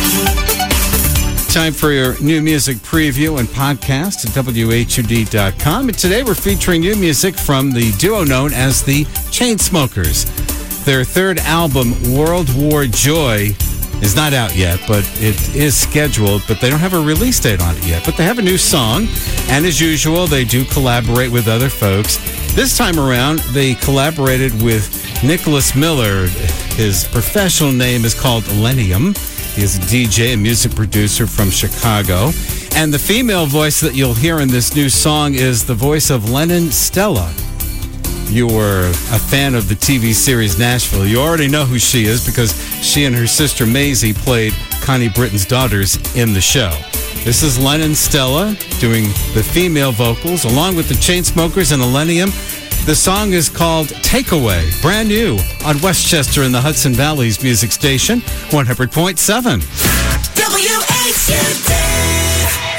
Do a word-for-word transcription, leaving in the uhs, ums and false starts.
Time for your new music preview and podcast at W H U D dot com. And today we're featuring new music from the duo known as the Chainsmokers. Their third album, World War Joy, is not out yet, but it is scheduled, but they don't have a release date on it yet. But they have a new song, and as usual, they do collaborate with other folks. This time around, they collaborated with Nicholas Miller. His professional name is called Illenium. He is a D J and music producer from Chicago. And the female voice that you'll hear in this new song is the voice of Lennon Stella. You were a fan of the T V series Nashville. You already know who she is because she and her sister Maisie played Connie Britton's daughters in the show. This is Lennon Stella doing the female vocals along with the Chainsmokers and Illenium. The song is called Takeaway, brand new on Westchester and the Hudson Valley's music station, one hundred point seven. W H U D